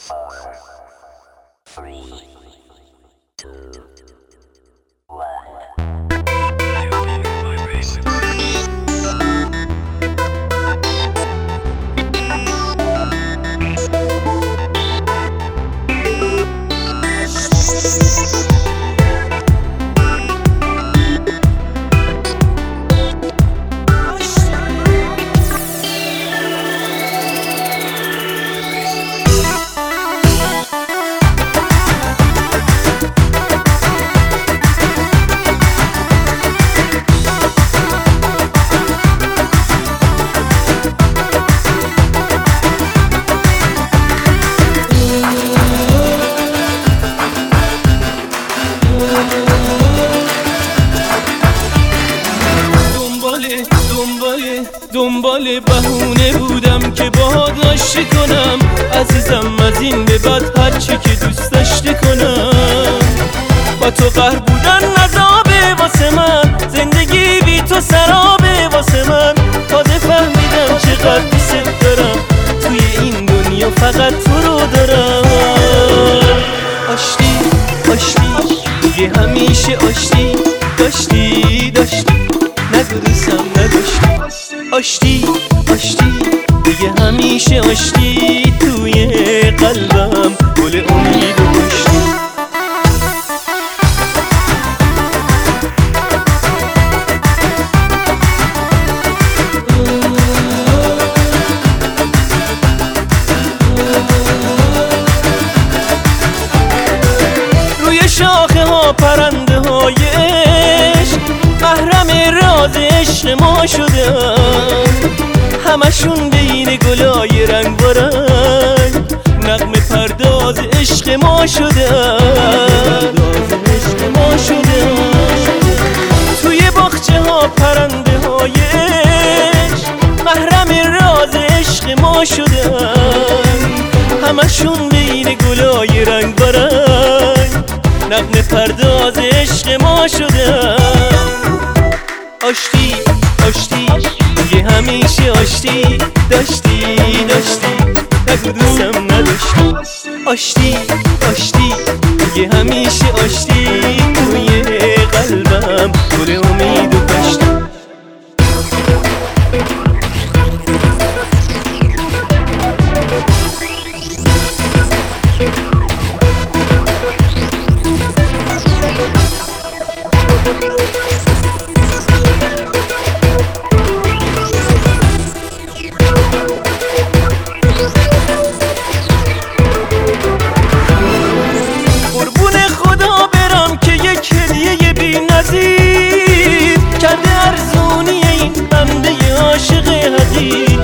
دنبال بهونه بودم که باهات آشتی کنم عزیزم، از این به بعد هرچی که دوست داشتی کنم. با تو قهر بودن عذابه واسه من، زندگی بی تو سرابه واسه من. تازه فهمیدم چقدر دوست دارم، توی این دنیا فقط تو رو دارم. آشتی آشتی دیگه همیشه آشتی داشتی نگو دوستم نداشتی. آشتی آشتی دیگه همیشه آشتی، توی قلبم گل امید و کشتی. روی شاخه ها پرنده های عشق محرم راز عشق ما شدن، همشون بین گلای رنگ بارنگ نغمه پرداز عشق ما شدن. توی باغچه ها پرنده های عشق محرم راز عشق ما شدن، همشون بین گلای رنگ بارنگ نغمه پرداز عشق ما شدن. آشتی آشتی دیگه همیشه آشتی داشتی نگو دوستم نداشتی. آشتی آشتی دیگه همیشه آشتی، توی قلبم گل امید و کاشتی. کرده ارزونی این بنده عاشق حدید،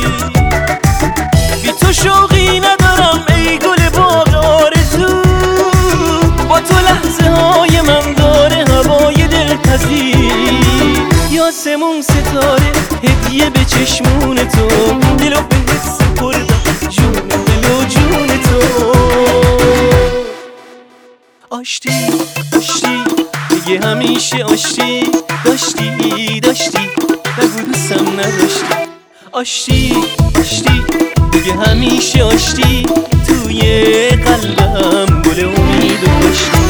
بی تو شوقی ندارم ای گل باغ آرزو. با تو لحظه های من داره هوای دلپذیر، یاسمون ستاره هدیه به چشمون تو، دلو بهت سپردم جون دل و جون تو. آشتی آشتی دیگه همیشه آشتی داشتی نگو دوستم نداشتی. آشتی آشتی دیگه همیشه آشتی، توی قلبم گل امید و کاشتی.